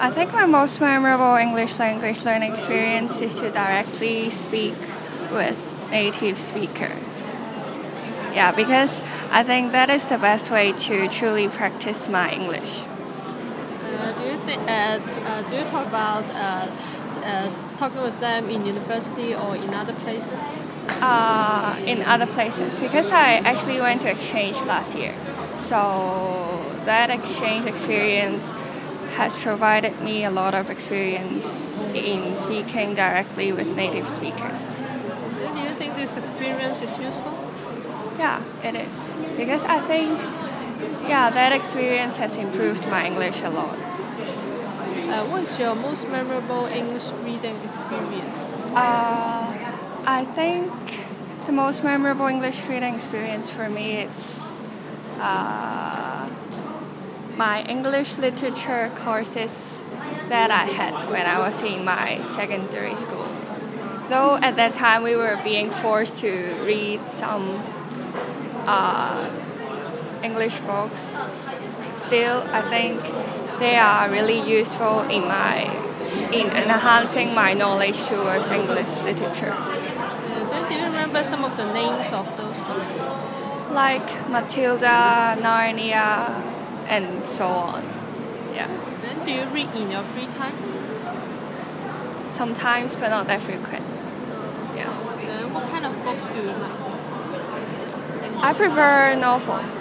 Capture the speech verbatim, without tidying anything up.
I think my most memorable English language learning experience is to directly speak with native speaker. Yeah, because I think that is the best way to truly practice my English. Uh, do you think? Uh, uh, do you talk about uh, uh, talking with them in university or in other places? Uh, in other places, because I actually went to exchange last year. So that exchange experience has provided me a lot of experience in speaking directly with native speakers. Do you think this experience is useful? Yeah, it is. Because I think, yeah, that experience has improved my English a lot. Uh, what is your most memorable English reading experience? Uh, I think the most memorable English reading experience for me is uh, my English literature courses that I had when I was in my secondary school. Though at that time we were being forced to read some uh, English books, still I think they are really useful in my in enhancing my knowledge towards English literature. Uh, then do you remember some of the names of those books? Like Matilda, Narnia, and so on. Yeah. Then do you read in your free time? Sometimes, but not that frequent. Yeah. Uh, what kind of books do you like? I prefer novel.